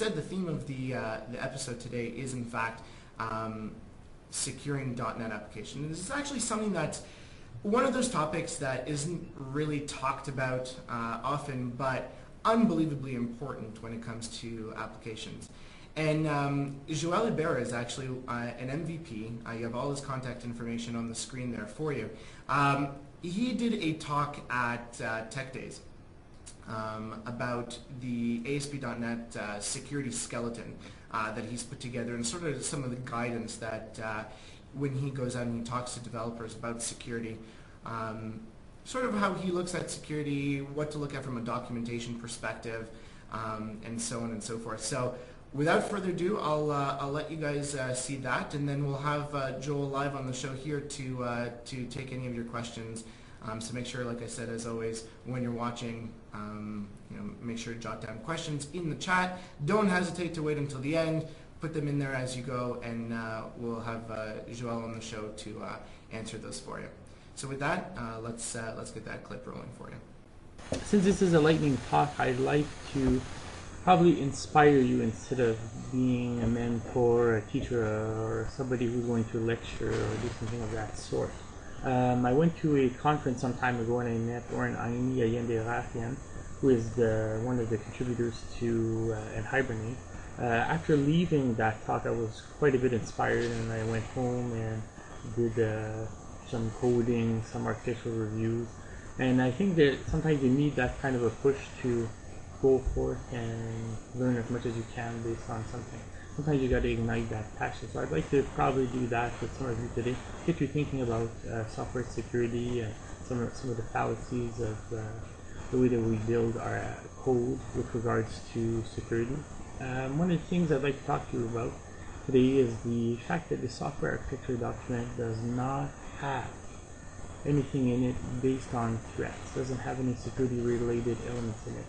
said, the theme of the episode today is in fact securing .NET application. This is actually something that's one of those topics that isn't really talked about often, but unbelievably important when it comes to applications. And Joël Hébert is actually an MVP. You have all his contact information on the screen there for you. He did a talk at Tech Days about the ASP.NET security skeleton that he's put together, and sort of some of the guidance that when he goes out and he talks to developers about security, sort of how he looks at security, what to look at from a documentation perspective, and so on and so forth. So without further ado, I'll let you guys see that, and then we'll have Joel live on the show here to take any of your questions. So make sure, like I said, as always, when you're watching, make sure to jot down questions in the chat. Don't hesitate to wait until the end. Put them in there as you go, and we'll have Joel on the show to answer those for you. So with that, let's get that clip rolling for you. Since this is a lightning talk, I'd like to probably inspire you instead of being a mentor, a teacher, or somebody who's going to lecture or do something of that sort. I went to a conference some time ago and I met Oren Aini Ayende-Rafian, who is one of the contributors to Hibernate. After leaving that talk, I was quite a bit inspired, and I went home and did some coding, some architectural reviews. And I think that sometimes you need that kind of a push to go forth and learn as much as you can based on something. Sometimes you got to ignite that passion. So I'd like to probably do that with some of you today. Get you thinking about software security and some of the fallacies of the way that we build our code with regards to security. One of the things I'd like to talk to you about today is the fact that the software architecture document does not have anything in it based on threats, doesn't have any security related elements in it.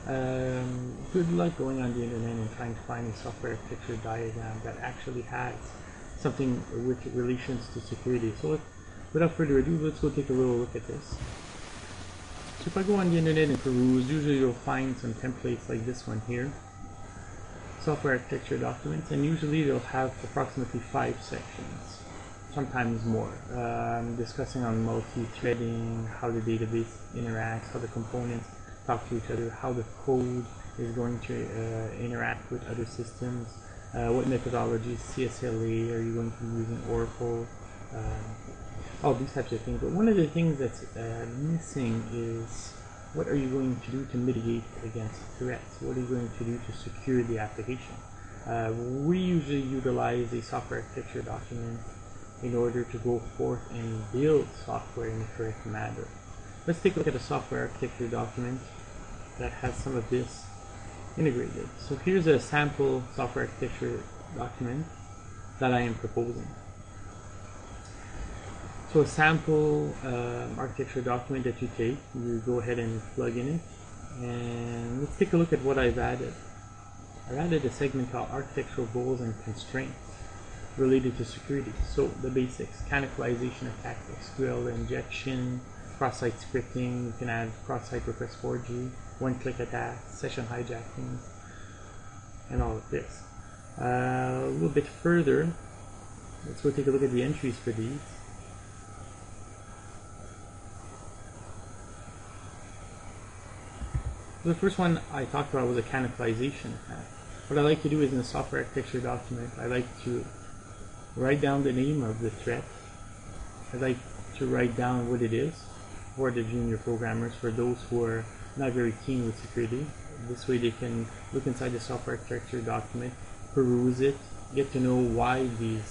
Good luck going on the internet and trying to find a software architecture diagram that actually has something with relations to security. So without further ado, let's go take a little look at this. So if I go on the internet and peruse, usually you'll find some templates like this one here, software architecture documents, and usually they'll have approximately 5 sections, sometimes more, discussing on multi-threading, how the database interacts, how the components talk to each other, how the code is going to interact with other systems, what methodologies, CSLA, are you going to be using Oracle, all these types of things. But one of the things that's missing is what are you going to do to mitigate against threats? What are you going to do to secure the application? We usually utilize a software architecture document in order to go forth and build software in the correct manner. Let's take a look at a software architecture document that has some of this integrated. So here's a sample software architecture document that I am proposing. So a sample architecture document that you take, you go ahead and plug in it, and let's take a look at what I've added. I've added a segment called architectural goals and constraints related to security. So the basics: canonicalization attack, SQL injection, cross-site scripting. You can add cross-site request forgery, one-click attack, session hijacking, and all of this. A little bit further, let's go take a look at the entries for these. The first one I talked about was a canonicalization attack. What I like to do is in the software architecture document, I like to write down the name of the threat. I like to write down what it is for the junior programmers, for those who are not very keen with security. This way they can look inside the software architecture document, peruse it, get to know why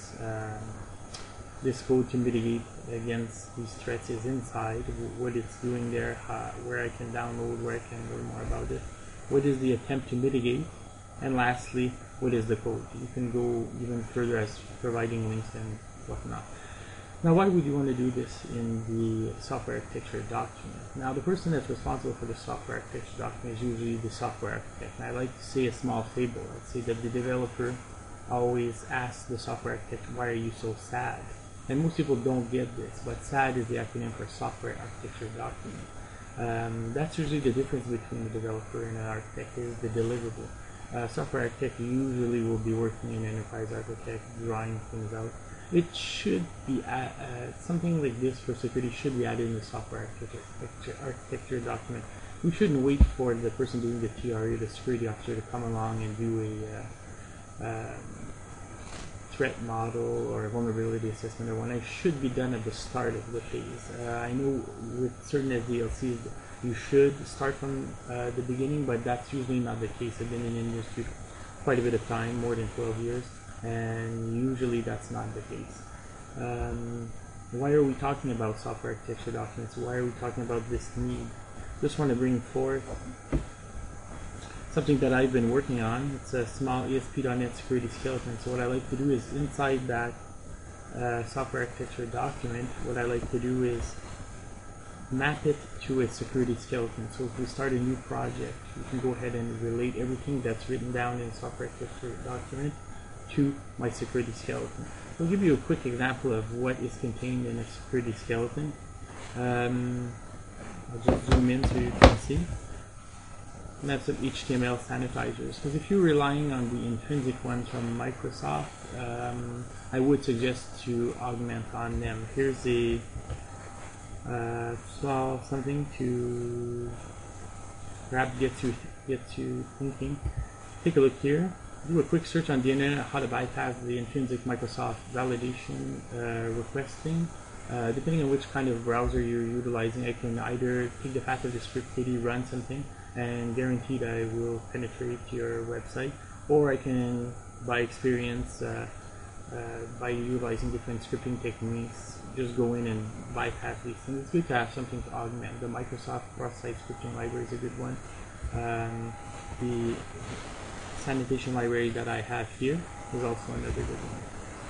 this code to mitigate against these threats is inside, what it's doing there, where I can download, where I can learn more about it, what is the attempt to mitigate, and lastly, what is the code. You can go even further as providing links and whatnot. Now, why would you want to do this in the software architecture document? Now, the person that's responsible for the software architecture document is usually the software architect. And I like to say a small fable. I'd say that the developer always asks the software architect, why are you so sad? And most people don't get this, but SAD is the acronym for software architecture document. That's usually the difference between the developer and an architect, is the deliverable. Software architect usually will be working in enterprise architect, drawing things out. It should be something like this for security should be added in the software architecture document. We shouldn't wait for the person doing the TRE, the security officer, to come along and do a threat model or a vulnerability assessment or one. It should be done at the start of the phase. I know with certain SDLCs you should start from the beginning, but that's usually not the case. I've been in the industry quite a bit of time, more than 12 years, and usually that's not the case. Why are we talking about software architecture documents? Why are we talking about this need? Just want to bring forth something that I've been working on. It's a small ASP.NET security skeleton. So what I like to do is inside that software architecture document, what I like to do is map it to a security skeleton. So if we start a new project, we can go ahead and relate everything that's written down in the software architecture document to my security skeleton. I'll give you a quick example of what is contained in a security skeleton. I'll just zoom in so you can see. And that's some HTML sanitizers. Because if you're relying on the intrinsic ones from Microsoft, I would suggest to augment on them. Here's a small something to perhaps get you thinking. Take a look here. Do a quick search on the internet how to bypass the intrinsic Microsoft validation requesting. Depending on which kind of browser you're utilizing, I can either take the path of the script KD, run something, and guarantee that I will penetrate your website, or I can, by experience, by utilizing different scripting techniques, just go in and bypass these things. It's good to have something to augment. The Microsoft cross-site scripting library is a good one. The sanitation library that I have here is also another good one.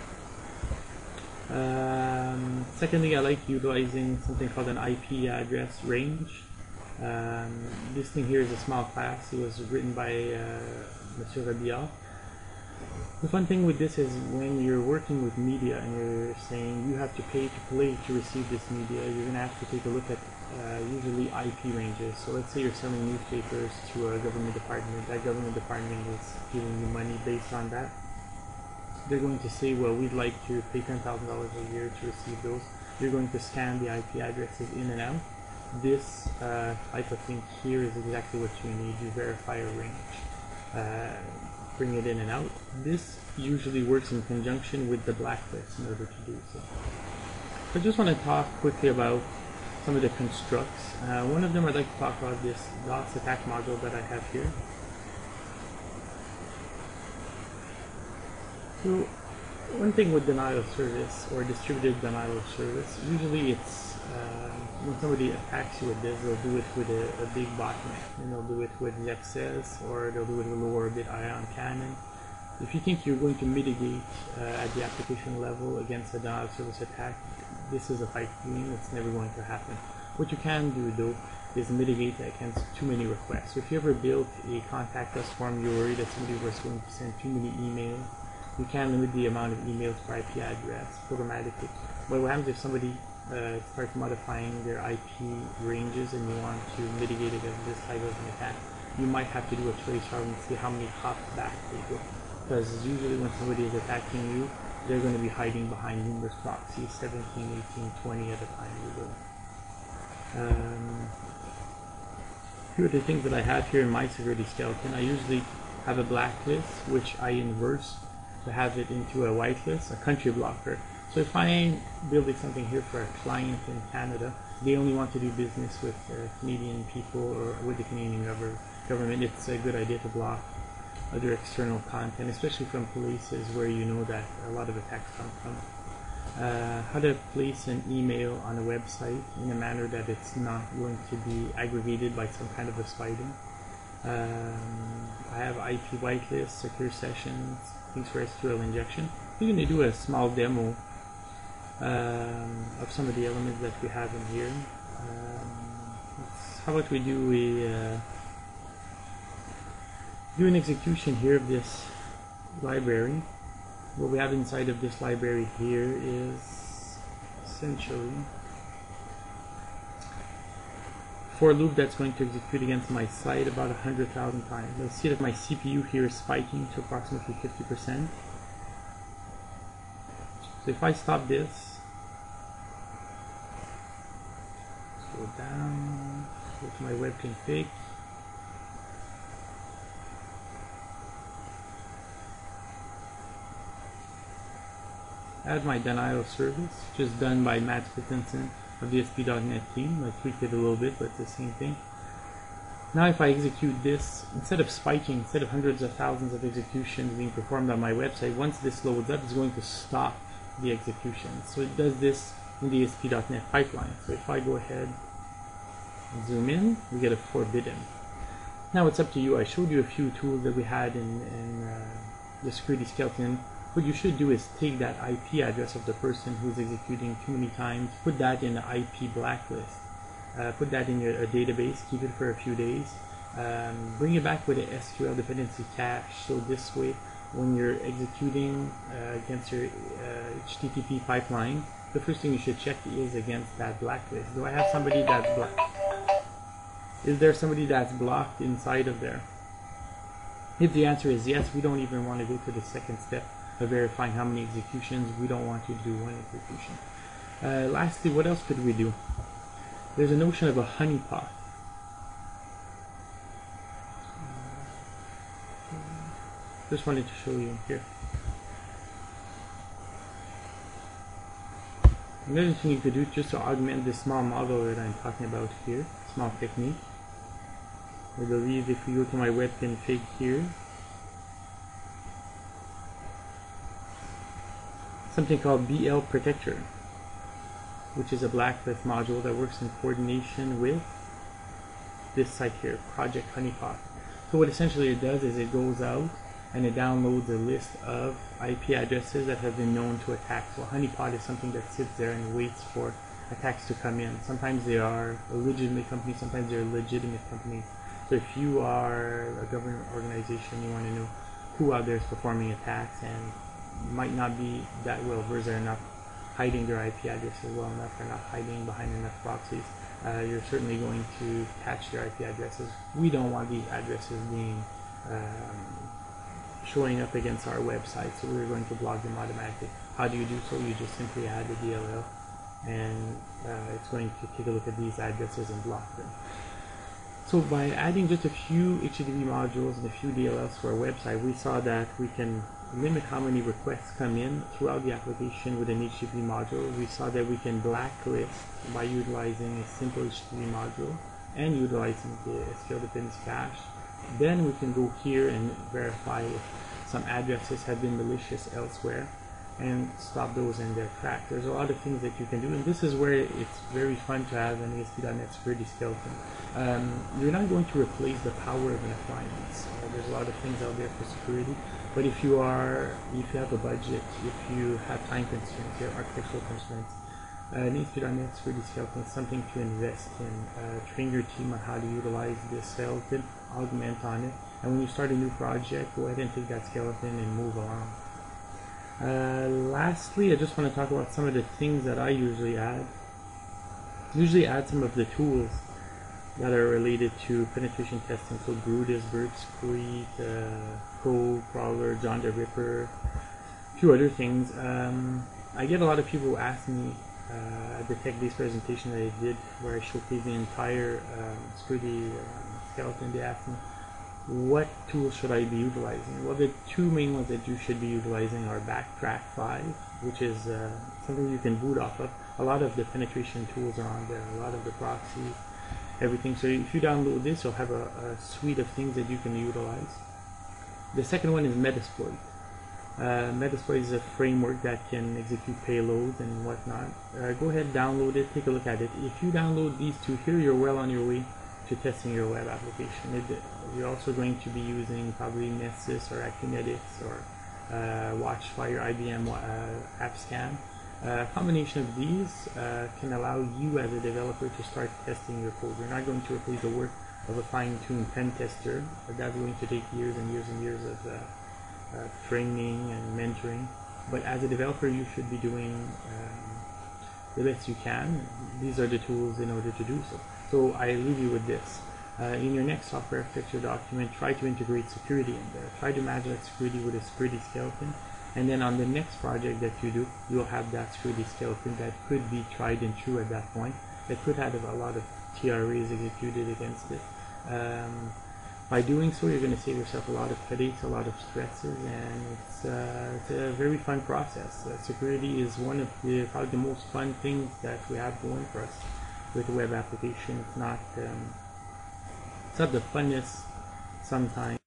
Secondly, I like utilizing something called an IP address range. This thing here is a small class. It was written by Monsieur Rabillard. The fun thing with this is when you're working with media and you're saying you have to pay to play to receive this media, you're going to have to take a look at usually IP ranges. So let's say you're selling newspapers to a government department. That government department is giving you money based on that. They're going to say, well, we'd like to pay $10,000 a year to receive those. You're going to scan the IP addresses in and out. This type of thing here is exactly what you need. You verify a range. Bring it in and out. This usually works in conjunction with the blacklist in order to do so. I just want to talk quickly about some of the constructs. One of them I'd like to talk about this DOS attack module that I have here. So one thing with denial of service or distributed denial of service, usually it's when somebody attacks you with this, they'll do it with a big botnet, and they'll do it with Nexus, or they'll do it with a lower bit ion cannon. If you think you're going to mitigate at the application level against a denial of service attack, this is a pipe dream. It's never going to happen. What you can do though is mitigate against too many requests. So if you ever built a contact us form, you're worried that somebody was going to send too many emails, you can limit the amount of emails per IP address programmatically. But what happens if somebody starts modifying their IP ranges and you want to mitigate against this type of an attack? You might have to do a trace route and see how many hops back they go. Because usually when somebody is attacking you, they're going to be hiding behind numerous proxies, 17, 18, 20 at a time. Here are the things that I have here in my security skeleton. I usually have a blacklist, which I inverse to have it into a whitelist, a country blocker. So if I'm building something here for a client in Canada, they only want to do business with Canadian people or with the Canadian government, it's a good idea to block other external content, especially from places where you know that a lot of attacks come from. How to place an email on a website in a manner that it's not going to be aggregated by some kind of a spider. I have IP whitelist, secure sessions, things for SQL injection. We're going to do a small demo of some of the elements that we have in here. How about we do an execution here of this library. What we have inside of this library here is essentially for loop that's going to execute against my site about 100,000 times. You'll see that my CPU here is spiking to approximately 50%. So if I stop this, go down, go to my web config, add my denial service, just done by Matt Christensen of the ASP.NET team. I tweaked it a little bit, but it's the same thing. Now if I execute this, instead of spiking, instead of hundreds of thousands of executions being performed on my website, once this loads up, it's going to stop the execution. So it does this in the ASP.NET pipeline. So if I go ahead and zoom in, we get a forbidden. Now it's up to you. I showed you a few tools that we had in the security skeleton. What you should do is take that IP address of the person who's executing too many times, put that in the IP blacklist, put that in a database, keep it for a few days, bring it back with an SQL dependency cache, so this way when you're executing against your HTTP pipeline, the first thing you should check is against that blacklist. Do I have somebody that's blocked? Is there somebody that's blocked inside of there? If the answer is yes, we don't even want to go to the second step of verifying how many executions. We don't want you to do one execution. Lastly, what else could we do? There's a notion of a honeypot. Just wanted to show you here. Another thing you could do just to augment this small model that I'm talking about here, small technique. I believe if we go to my web config here, something called BL Protector, which is a blacklist module that works in coordination with this site here, Project Honeypot. So what essentially it does is it goes out and it downloads a list of IP addresses that have been known to attack. So honeypot is something that sits there and waits for attacks to come in. Sometimes they are a legitimate company, sometimes they're legitimate companies. So if you are a government organization, you want to know who out there is performing attacks and might not be that well versed, they're not hiding their IP addresses well enough, they're not hiding behind enough proxies, you're certainly going to catch their IP addresses. We don't want these addresses being showing up against our website, so we're going to block them automatically. How do you do so? You just simply add the DLL and it's going to take a look at these addresses and block them. So by adding just a few HTTP modules and a few DLLs to our website, we saw that we can limit how many requests come in throughout the application with an HTTP module. We saw that we can blacklist by utilizing a simple HTTP module and utilizing the SQL dependency cache. Then we can go here and verify if some addresses have been malicious elsewhere and stop those in their track. There's a lot of things that you can do, and this is where it's very fun to have an ASP.NET security skeleton. You're not going to replace the power of an appliance. There's a lot of things out there for security, but if you have a budget, if you have time constraints, you have architectural constraints, an ASP.NET security skeleton is something to invest in. Train your team on how to utilize this skeleton, augment on it, and when you start a new project, go ahead and take that skeleton and move along. Lastly, I just want to talk about some of the things that I usually add. Usually add some of the tools that are related to penetration testing, so Brutus, Burp Suite, Code Crawler, John the Ripper, a few other things. I get a lot of people who ask me at the tech-based presentation that I did, where I showcased the entire security skeleton, they asked me, what tools should I be utilizing? Well, the two main ones that you should be utilizing are Backtrack 5, which is something you can boot off of. A lot of the penetration tools are on there, a lot of the proxies, everything. So if you download this, you'll have a suite of things that you can utilize. The second one is Metasploit. Metasploit is a framework that can execute payloads and whatnot. Go ahead, download it, take a look at it. If you download these two here, you're well on your way to testing your web application. You're also going to be using probably Nessus or Acunetics or Watchfire, IBM AppScan. A combination of these can allow you as a developer to start testing your code. You're not going to replace the work of a fine-tuned pen tester, but that's going to take years and years and years of training and mentoring. But as a developer, you should be doing the best you can. These are the tools in order to do so. So I leave you with this. In your next software architecture document, try to integrate security in there. Try to match that security with a security skeleton. And then on the next project that you do, you'll have that security skeleton that could be tried and true at that point. That could have a lot of TRAs executed against it. By doing so, you're going to save yourself a lot of headaches, a lot of stresses, and it's a very fun process. Security is one of probably the most fun things that we have going for us with a web application. It's not the funnest sometimes.